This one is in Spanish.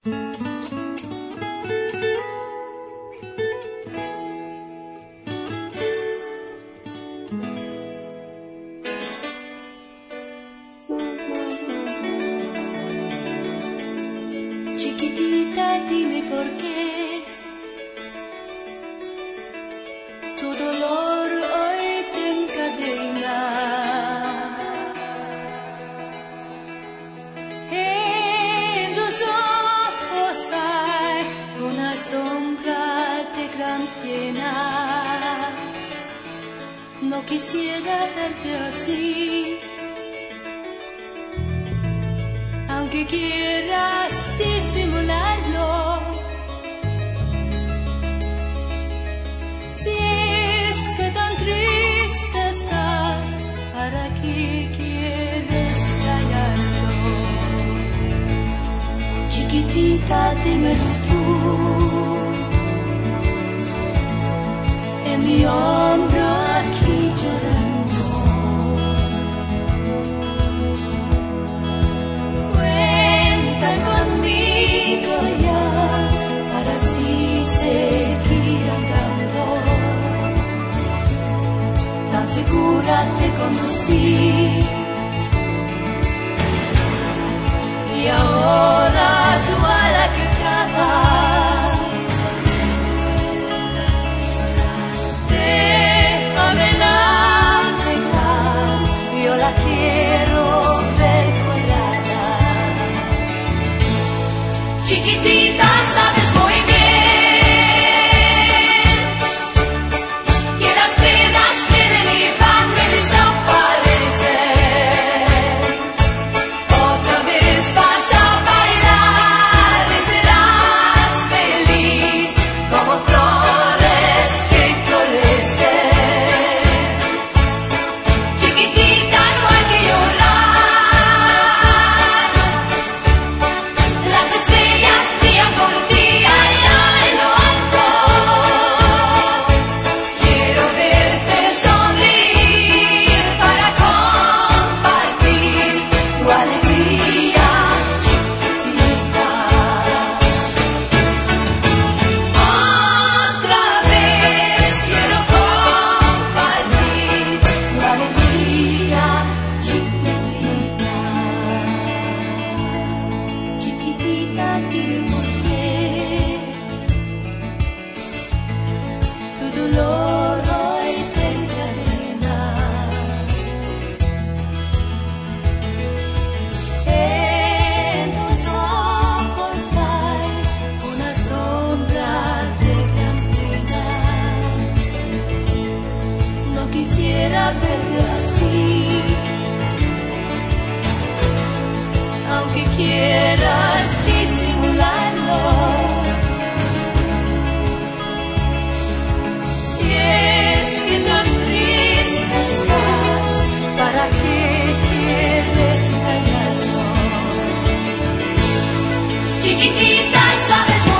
Chiquitita, dime por qué tu dolor hoy te encadena. En tus ojos hay una sombra de gran pena. No quisiera verte así, aunque quieras disimularlo. Si es que tan triste estás, ¿para qué quieres callarlo? Chiquitita, dímelo tú, en mi hombro aquí llorando. Cuenta conmigo ya para así seguir andando. Tan segura te conocí y ahora tú a la que tratas. Déjame la dejar, yo la quiero ver colgada. Chiquitita, sabes muy bien que las penas vienen y van de desaparecer. Otra vez vas a bailar y serás feliz como flores que florecen. Chiquitita, no hay que llorar, las estrellas brillan por ti allá en lo alto. Quiero verte sonreír para compartir tu alegría, chiquitita. Otra vez quiero compartir tu alegría, chiquitita. Chiquitita, dime por qué tu dolor hoy te encadena. En tus ojos hay una sombra de gran pena. No quisiera verte así, aunque quieras disimularlo. Si es que tan triste estás, ¿para qué quieres callarlo? Chiquitita, sabes